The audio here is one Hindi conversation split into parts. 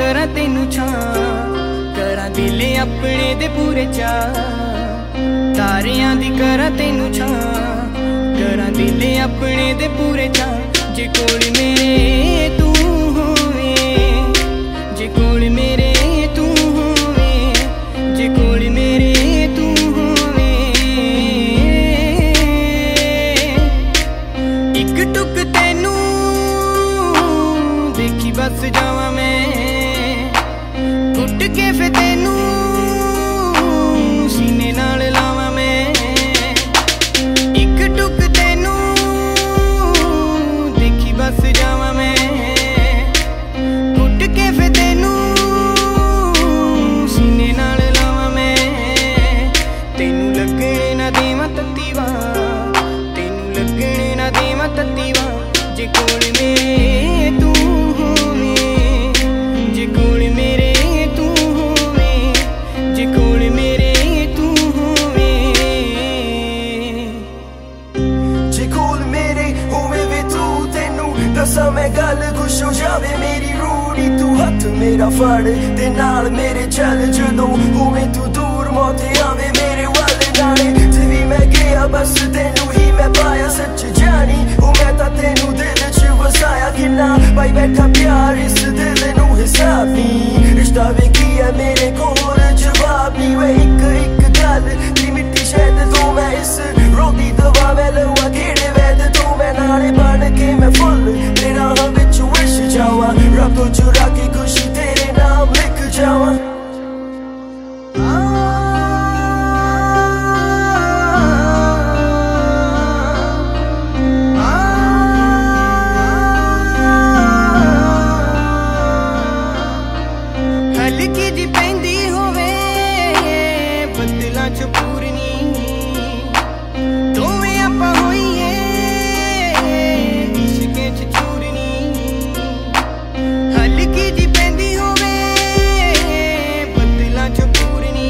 करा तेनू छां, करा दिले अपने दे पूरे चाह। तारियां दी करा तेनू छां, करा दिले अपने दे पूरे चाह। जे कोल मेरे तू होवे, जे कोल मेरे तू होवे, जे कोल मेरे तू होवे। इक टुक तेनू देखी बस जावां मैं, टुट के फिर तेनू सीने नाल लावां मैं। इक टुक तेनू देखी बस जावां मैं, टुट के फिर तेनू सीने नाल लावां मैं। तेनू लगने ना देवां तत्ती वां, तेनू लगने ना देवां तत्ती वां। जे कोल मेरे तू होवे, जे कोल मेरे तू होवे, जे कोल मेरे तू होवे। जे कोल मेरे होवे वे तू, तेनू दसां मैं गल खुश हो जावे मेरी रूह नी। तू हथ मेरा फड़ ते नाल मेरे चल, जदों होवे तू दूर मौत आवे मेरे वाल नाले। जे भी मैं गया बस तेनू ही मैं पाया सच जानी, ओ मैं तां तेनू दिल च वसाया। किन्ना पाई बैठा प्यार इस दिल नू हिसाब नी, रिश्ता वे की है मेरे कोल जवाब नी। वे इक इक गल दी मिट्टी शैद तो मैं इस रोदी दवा मैं लवा केड़े वैद तो मैं नाले बन के मैं फुल तेरा हाँ विच विश जावां। रब तो चुरा के खुशी तेरे नाम लिख जावां। हल्की जी पैंदी होवे बदलां च पूरनी, दोवें आपां होईए इश्के च चूरनी। हल्की जी पैंदी होवे बदलां च पूरनी,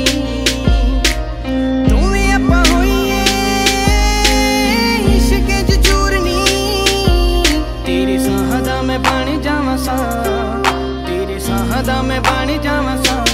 दोवें आपां होईए इश्के च चूरनी। तेरे साह दा मैं बन जावां सा, तेरे साह दा मैं बन जावां सा।